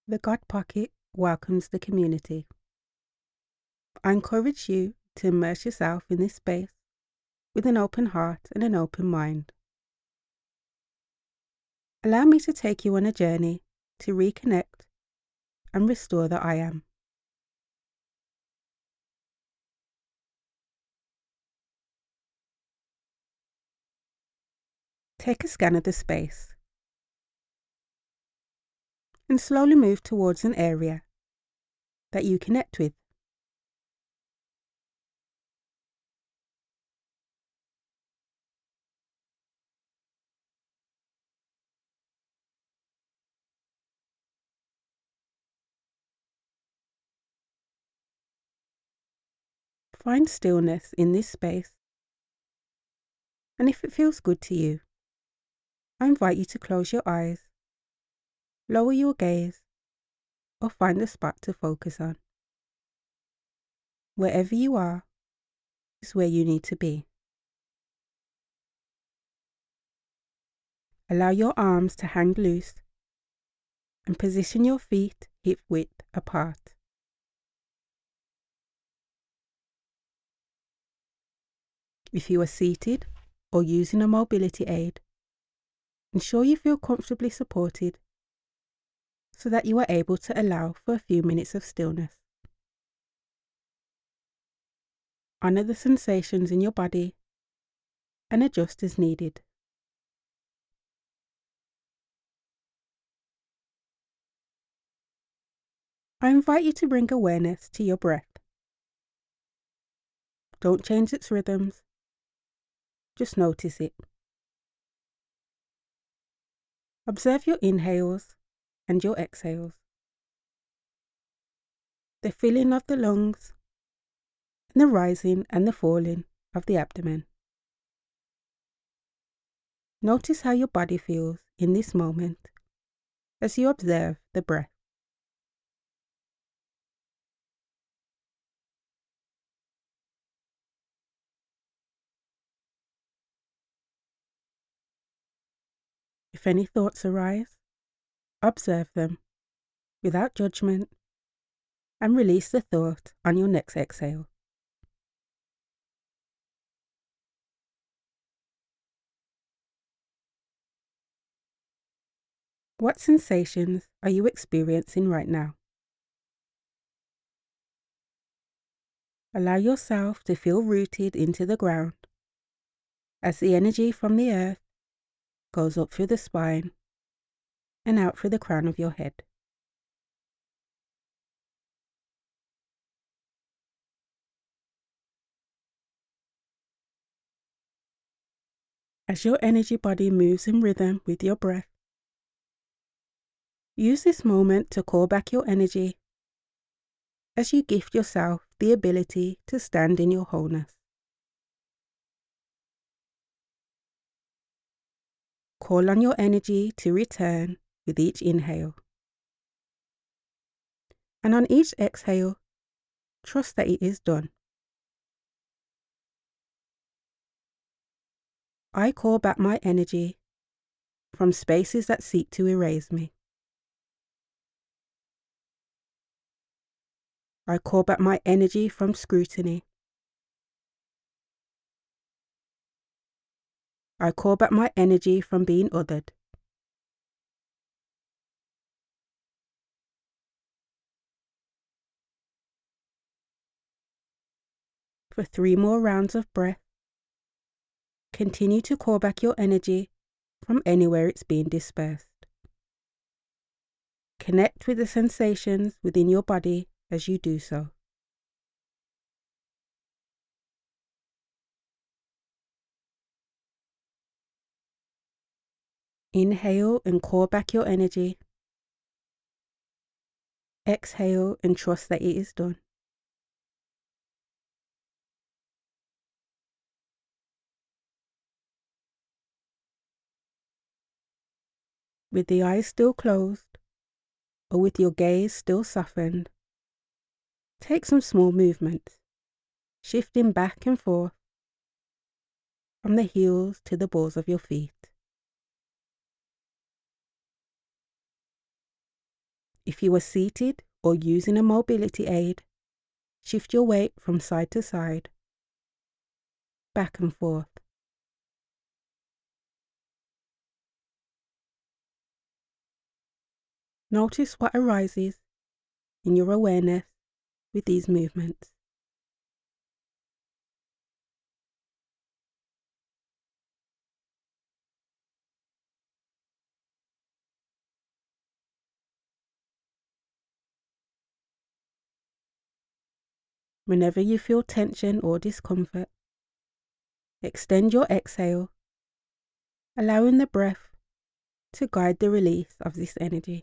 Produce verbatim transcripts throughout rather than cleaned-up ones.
The God Pocket welcomes the community. I encourage you to immerse yourself in this space with an open heart and an open mind. Allow me to take you on a journey to reconnect and restore the I am. Take a scan of the space and slowly move towards an area that you connect with. Find stillness in this space, and if it feels good to you, I invite you to close your eyes, lower your gaze, or find a spot to focus on. Wherever you are is where you need to be. Allow your arms to hang loose and position your feet hip width apart. If you are seated or using a mobility aid, ensure you feel comfortably supported so that you are able to allow for a few minutes of stillness. Honor the sensations in your body and adjust as needed. I invite you to bring awareness to your breath. Don't change its rhythms, just notice it. Observe your inhales and your exhales, the filling of the lungs, and the rising and the falling of the abdomen. Notice how your body feels in this moment as you observe the breath. If any thoughts arise, observe them without judgment and release the thought on your next exhale. What sensations are you experiencing right now? Allow yourself to feel rooted into the ground as the energy from the earth goes up through the spine and out through the crown of your head. As your energy body moves in rhythm with your breath, use this moment to call back your energy as you gift yourself the ability to stand in your wholeness. Call on your energy to return with each inhale. And on each exhale, trust that it is done. I call back my energy from spaces that seek to erase me. I call back my energy from scrutiny. I call back my energy from being othered. For three more rounds of breath, continue to call back your energy from anywhere it's being dispersed. Connect with the sensations within your body as you do so. Inhale and call back your energy. Exhale and trust that it is done. With the eyes still closed, or with your gaze still softened, take some small movements, shifting back and forth from the heels to the balls of your feet. If you are seated or using a mobility aid, shift your weight from side to side, back and forth. Notice what arises in your awareness with these movements. Whenever you feel tension or discomfort, extend your exhale, allowing the breath to guide the release of this energy.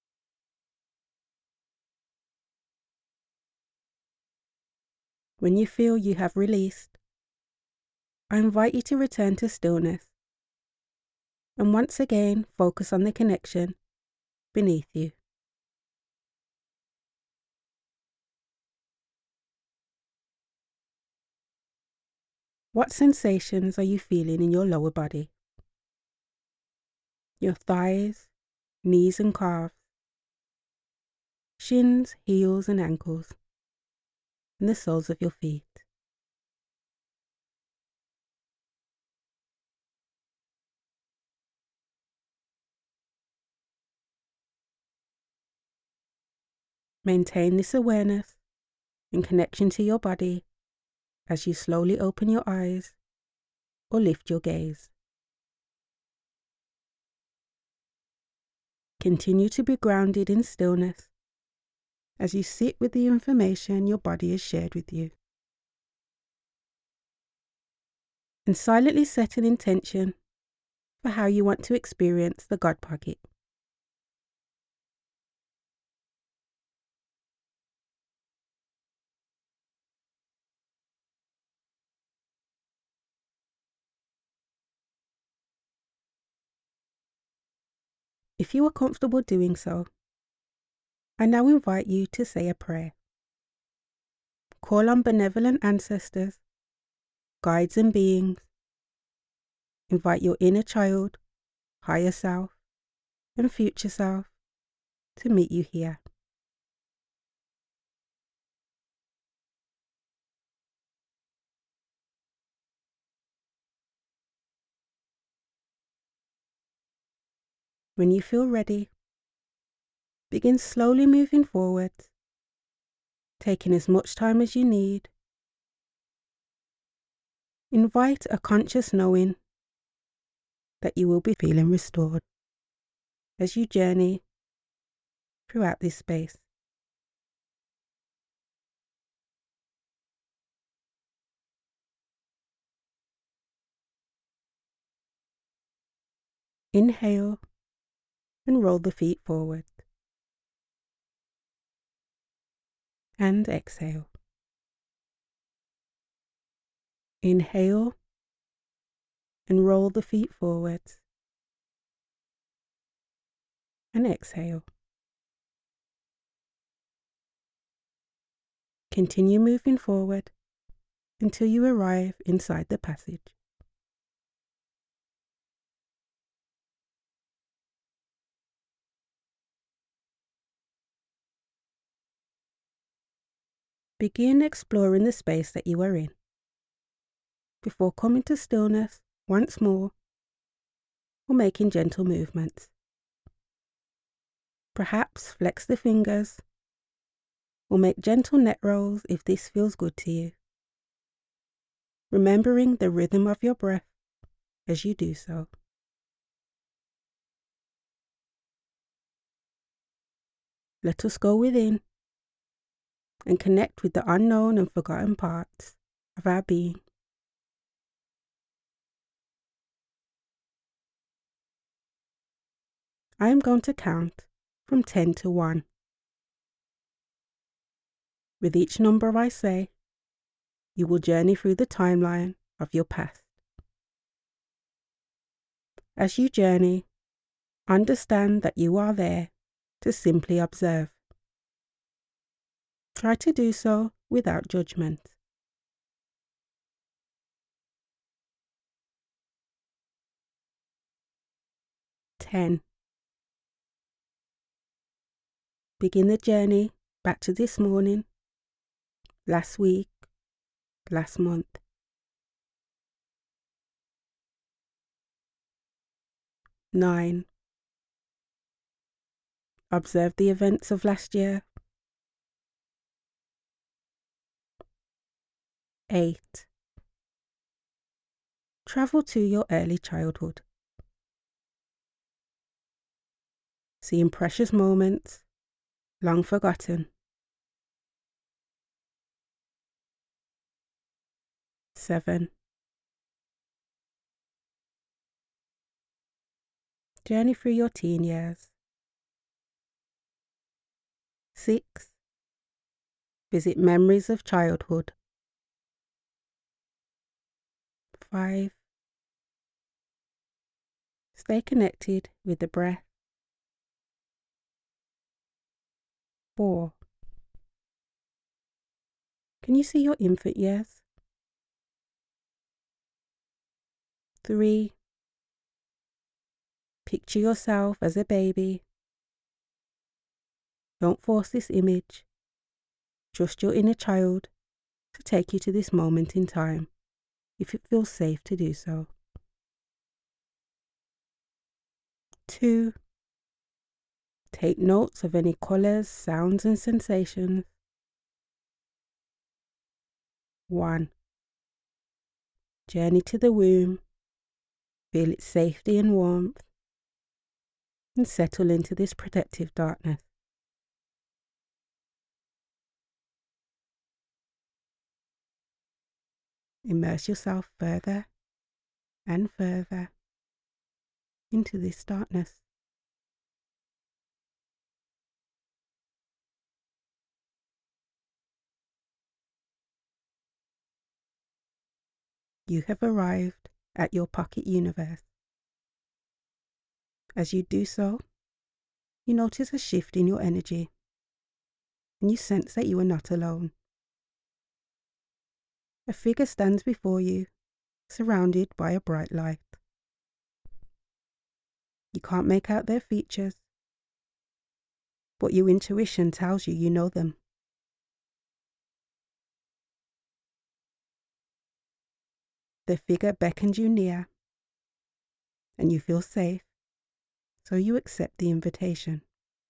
When you feel you have released, I invite you to return to stillness and once again focus on the connection beneath you. What sensations are you feeling in your lower body? Your thighs, knees and calves, shins, heels and ankles, and the soles of your feet. Maintain this awareness and connection to your body as you slowly open your eyes or lift your gaze. Continue to be grounded in stillness as you sit with the information your body has shared with you. And silently set an intention for how you want to experience the God Pocket. If you are comfortable doing so, I now invite you to say a prayer. Call on benevolent ancestors, guides and beings. Invite your inner child, higher self, and future self to meet you here. When you feel ready, begin slowly moving forward, taking as much time as you need. Invite a conscious knowing that you will be feeling restored as you journey throughout this space. Inhale and roll the feet forward. And exhale. Inhale and roll the feet forward. And exhale. Continue moving forward until you arrive inside the passage. Begin exploring the space that you are in before coming to stillness once more or making gentle movements. Perhaps flex the fingers or make gentle neck rolls if this feels good to you, remembering the rhythm of your breath as you do so. Let us go within and connect with the unknown and forgotten parts of our being. I am going to count from ten to one. With each number I say, you will journey through the timeline of your past. As you journey, understand that you are there to simply observe. Try to do so without judgment. ten. Begin the journey back to this morning, last week, last month. Nine. Observe the events of last year. Eight. Travel to your early childhood. Seeing precious moments, long forgotten. Seven. Journey through your teen years. Six. Visit memories of childhood. Five. Stay connected with the breath. Four. Can you see your infant years? Three. Picture yourself as a baby. Don't force this image. Trust your inner child to take you to this moment in time, if it feels safe to do so. Two. Take notes of any colours, sounds and sensations. One. Journey to the womb. Feel its safety and warmth, and settle into this protective darkness. Immerse yourself further and further into this darkness. You have arrived at your pocket universe. As you do so, you notice a shift in your energy, and you sense that you are not alone. A figure stands before you, surrounded by a bright light. You can't make out their features, but your intuition tells you you know them. The figure beckons you near, and you feel safe, so you accept the invitation.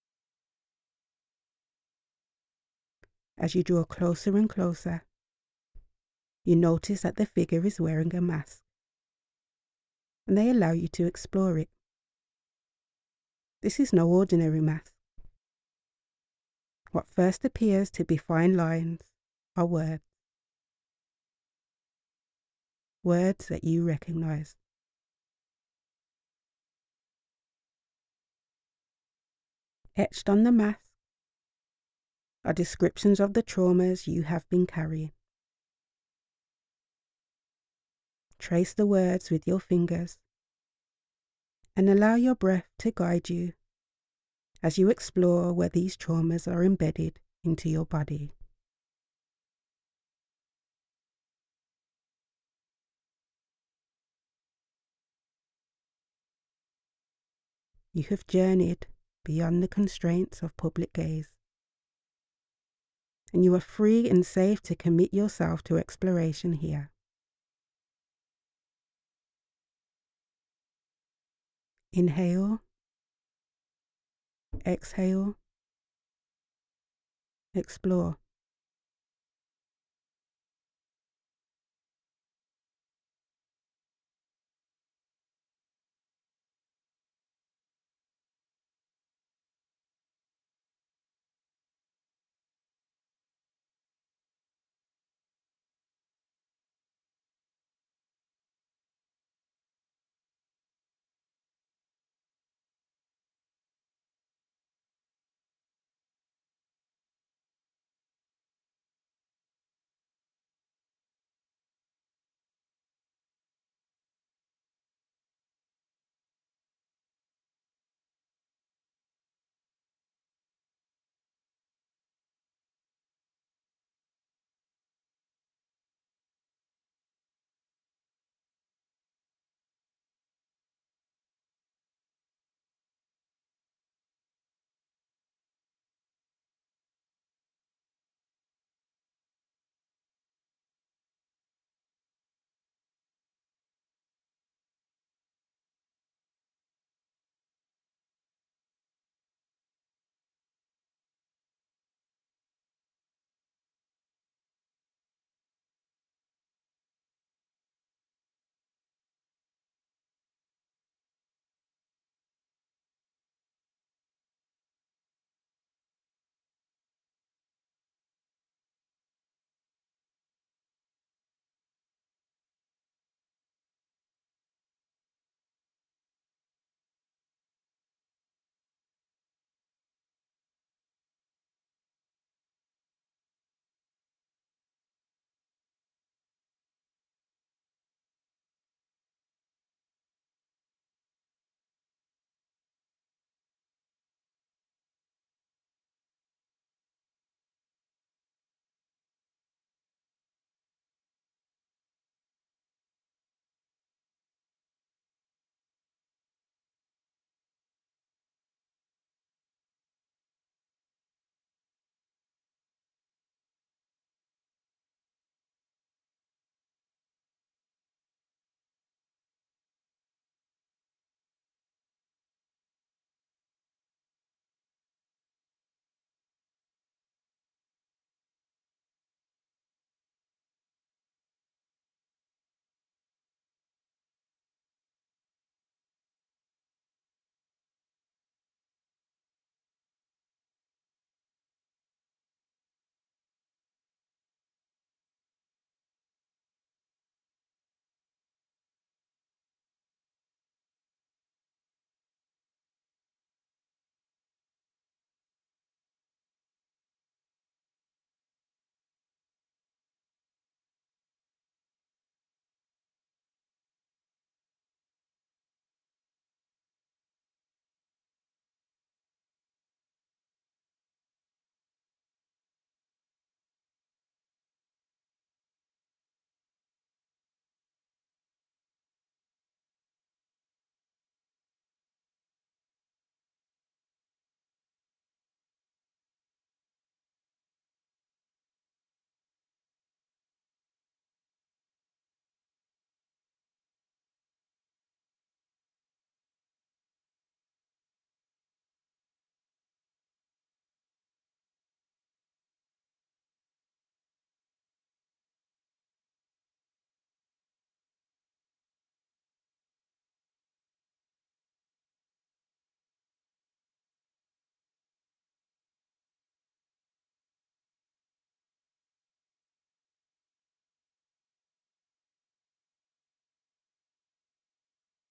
As you draw closer and closer, you notice that the figure is wearing a mask, and they allow you to explore it. This is no ordinary mask. What first appears to be fine lines are words. Words that you recognize. Etched on the mask are descriptions of the traumas you have been carrying. Trace the words with your fingers and allow your breath to guide you as you explore where these traumas are embedded into your body. You have journeyed beyond the constraints of public gaze, and you are free and safe to commit yourself to exploration here. Inhale, exhale, explore.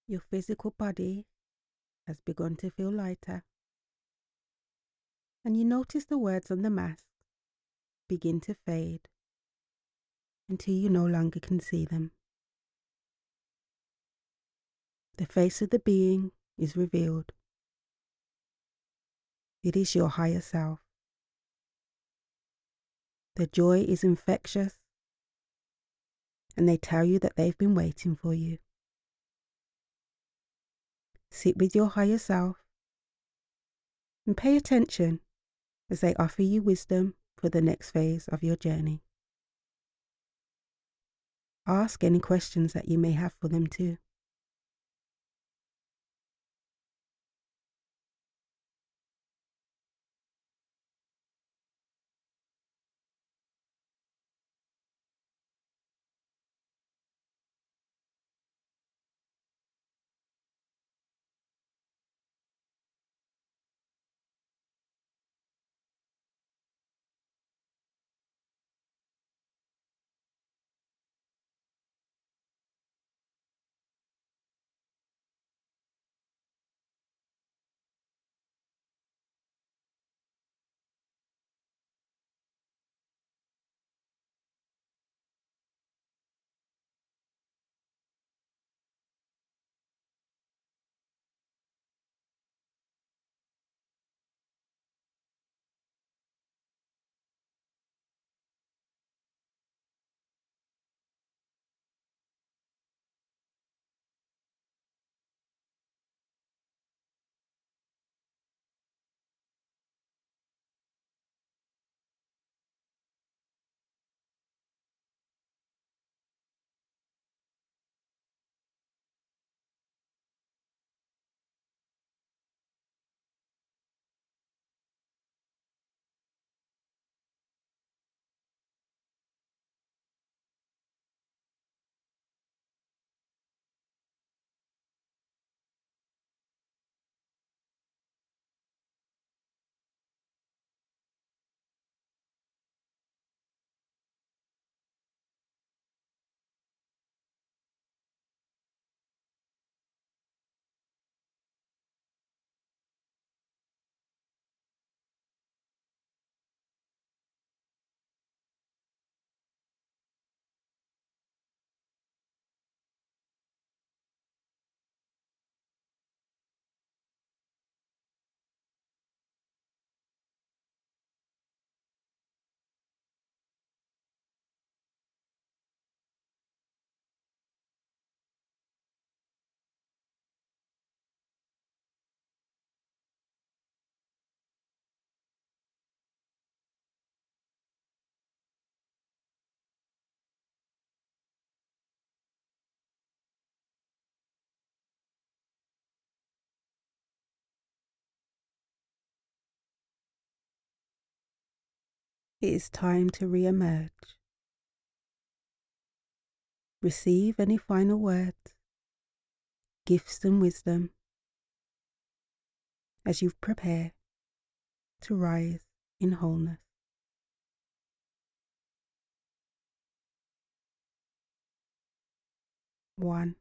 Your physical body has begun to feel lighter, and you notice the words on the mask begin to fade until you no longer can see them. The face of the being is revealed. It is your higher self. The joy is infectious, and they tell you that they've been waiting for you. Sit with your higher self and pay attention as they offer you wisdom for the next phase of your journey. Ask any questions that you may have for them too. It is time to re-emerge. Receive any final words, gifts and wisdom as you prepare to rise in wholeness. One.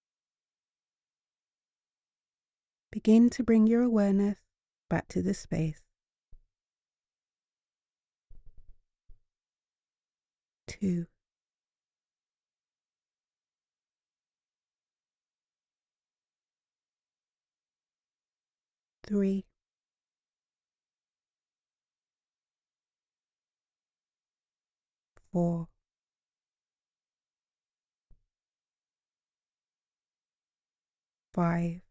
Begin to bring your awareness back to the space. Two. Three. Four. Five.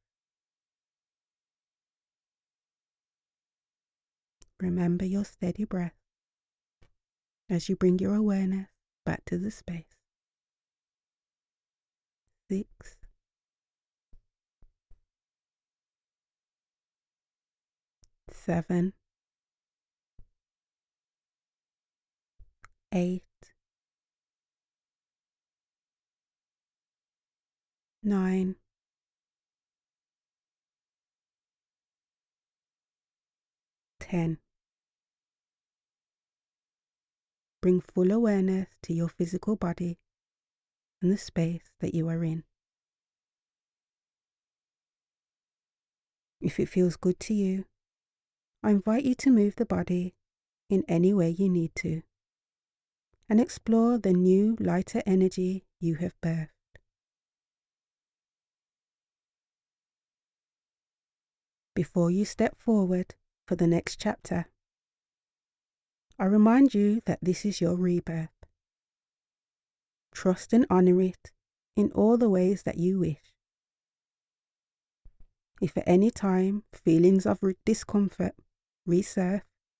Remember your steady breath as you bring your awareness back to the space. Six. Seven. Eight. Nine. Ten. Bring full awareness to your physical body and the space that you are in. If it feels good to you, I invite you to move the body in any way you need to and explore the new, lighter energy you have birthed. Before you step forward for the next chapter, I remind you that this is your rebirth. Trust and honor it in all the ways that you wish. If at any time feelings of discomfort resurface,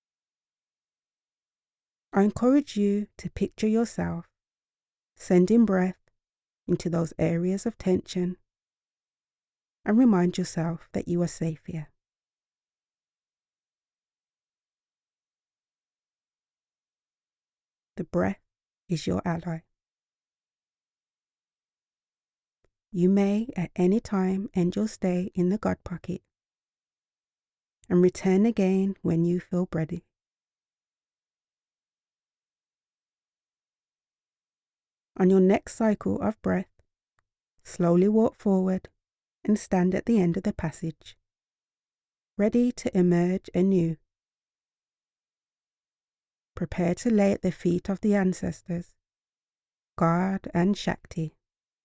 I encourage you to picture yourself sending breath into those areas of tension and remind yourself that you are safe here. The breath is your ally. You may at any time end your stay in the God Pocket and return again when you feel ready. On your next cycle of breath, slowly walk forward and stand at the end of the passage, ready to emerge anew. Prepare to lay at the feet of the ancestors, God and Shakti.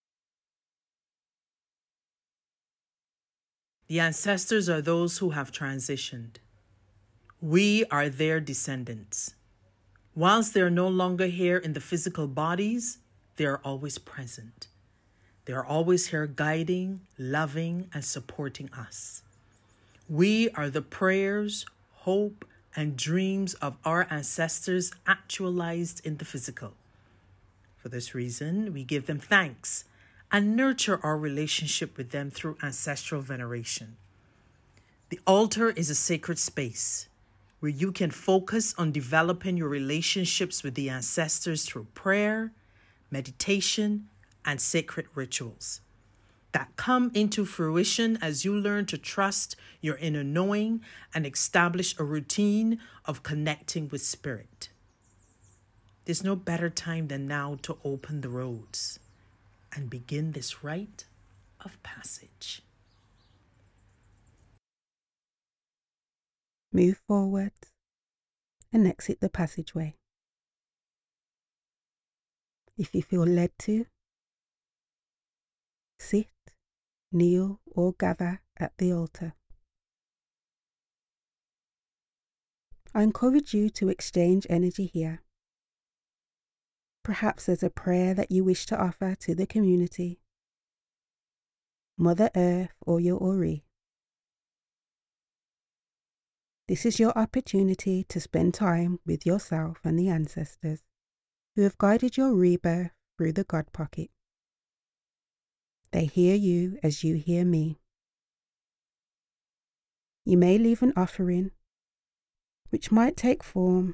The ancestors are those who have transitioned. We are their descendants. Whilst they are no longer here in the physical bodies, they are always present. They are always here guiding, loving, and supporting us. We are the prayers, hope, and dreams of our ancestors actualized in the physical. For this reason, we give them thanks and nurture our relationship with them through ancestral veneration. The altar is a sacred space where you can focus on developing your relationships with the ancestors through prayer, meditation, and sacred rituals that come into fruition as you learn to trust your inner knowing and establish a routine of connecting with spirit. There's no better time than now to open the roads and begin this rite of passage. Move forward and exit the passageway. If you feel led to, sit, kneel, or gather at the altar. I encourage you to exchange energy here. Perhaps there's a prayer that you wish to offer to the community, Mother Earth, or your Ori. This is your opportunity to spend time with yourself and the ancestors who have guided your rebirth through the God Pocket. They hear you as you hear me. You may leave an offering, which might take form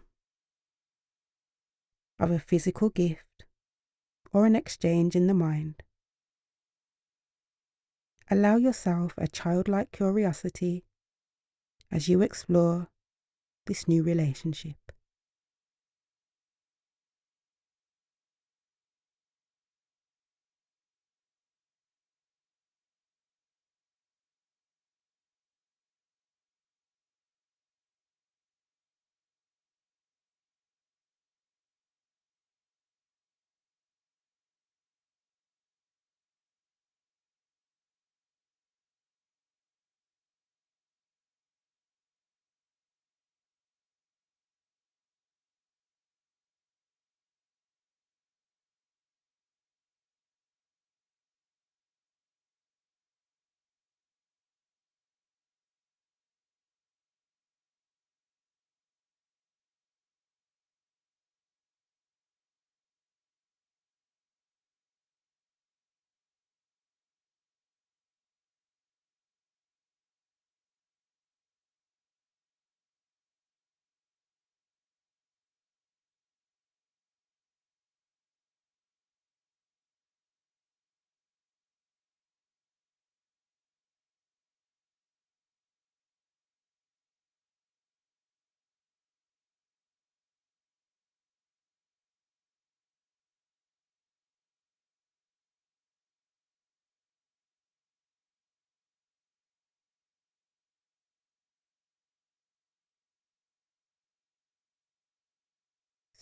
of a physical gift or an exchange in the mind. Allow yourself a childlike curiosity as you explore this new relationship.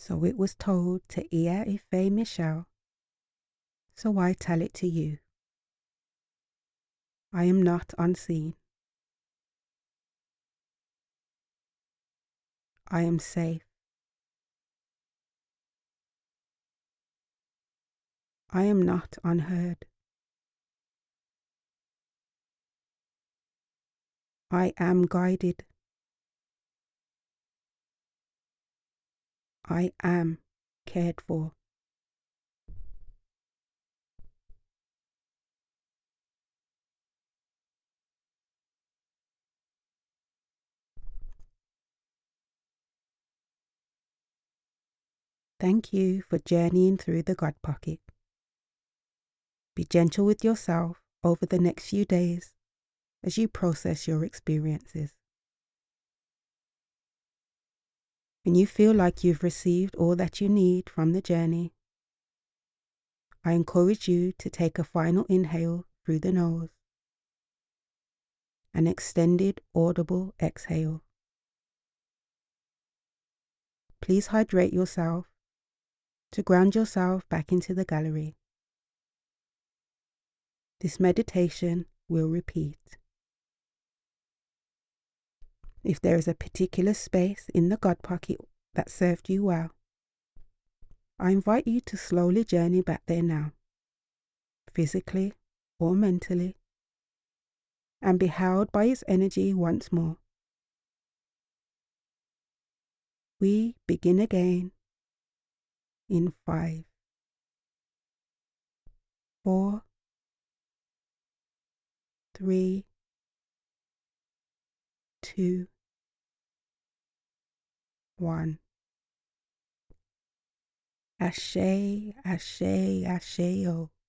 So it was told to Ia Ife Michelle, so I tell it to you. I am not unseen. I am safe. I am not unheard. I am guided. I am cared for. Thank you for journeying through the God Pocket. Be gentle with yourself over the next few days as you process your experiences. When you feel like you've received all that you need from the journey, I encourage you to take a final inhale through the nose, an extended audible exhale. Please hydrate yourself to ground yourself back into the gallery. This meditation will repeat. If there is a particular space in the God Pocket that served you well, I invite you to slowly journey back there now, physically or mentally, and be held by its energy once more. We begin again in five, four, three, two, one. Ashe, ashe, ashe, oh.